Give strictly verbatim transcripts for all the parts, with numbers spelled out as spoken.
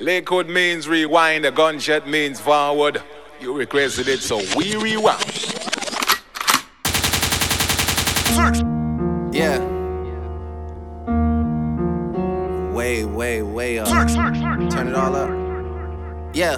Lakewood means rewind, a gunshot means forward. You requested it, so we rewound. Yeah. Way, way, way up. Turn it all up. Yeah.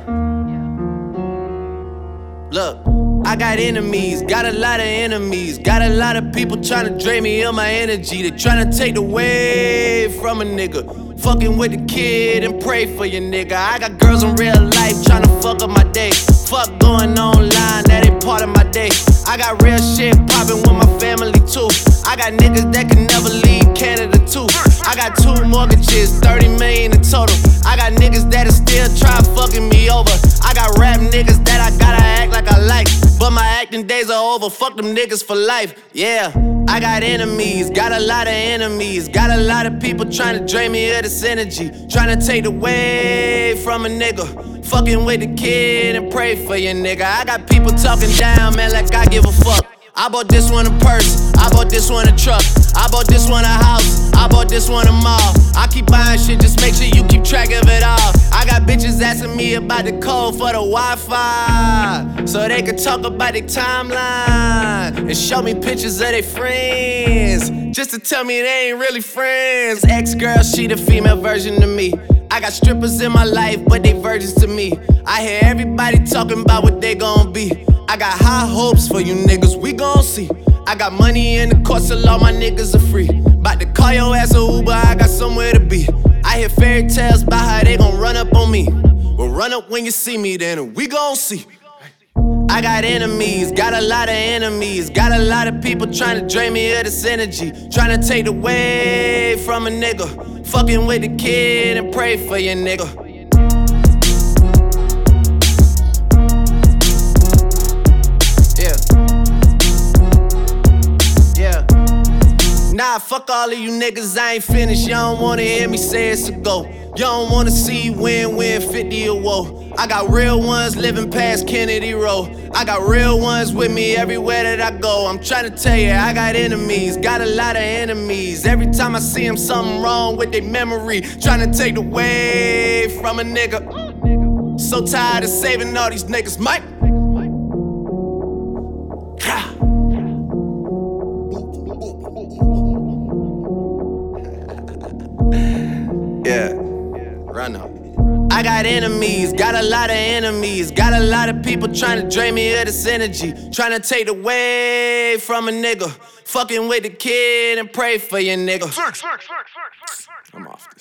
Look, I got enemies, got a lot of enemies. Got a lot of people tryna drain me of my energy. They tryna take away from a nigga. Fucking with the kid and pray for your nigga. I got girls in real life tryna fuck up my day. Fuck going online, that ain't part of my day. I got real shit poppin' with my family too. I got niggas that can never leave Canada too. I got two mortgages, thirty million in total. I got niggas that'll still try fucking me over. I got rap niggas that I gotta act like I like, but my acting days are over, fuck them niggas for life, yeah. I got enemies, got a lot of enemies. Got a lot of people trying to drain me of this energy, trying to take away from a nigga. Fucking with the kid and pray for your nigga. I got people talking down, man, like I give a fuck. I bought this one a purse, I bought this one a truck, I bought this one a house, I bought this one a mall. I keep buying shit, just make sure you keep track of it all. I got bitches asking me about the code for the Wi-Fi, so they can talk about their timeline and show me pictures of their friends, just to tell me they ain't really friends. Ex-girl, she the female version of me. I got strippers in my life, but they virgins to me. I hear everybody talking about what they gon' be. I got high hopes for you niggas, we gon' see. I got money in the court, so all my niggas are free. Bout to call your ass a Uber, I got somewhere to be. I hear fairy tales about how they gon' run up on me. Well, run up when you see me, then we gon' see. I got enemies, got a lot of enemies. Got a lot of people trying to drain me of this energy, trying to take away from a nigga. Fucking with the kid and pray for your nigga. Nah, fuck all of you niggas, I ain't finished. Y'all don't wanna hear me say it's a go. Y'all don't wanna see win, win, fifty or woe. I got real ones living past Kennedy Road. I got real ones with me everywhere that I go. I'm trying to tell you, I got enemies, got a lot of enemies. Every time I see them, something wrong with their memory, trying to take away from a nigga. So tired of saving all these niggas, Mike. Yeah, run up. I got enemies, got a lot of enemies. Got a lot of people trying to drain me of this energy, trying to take away from a nigga. Fucking with the kid and pray for your nigga. I'm off this.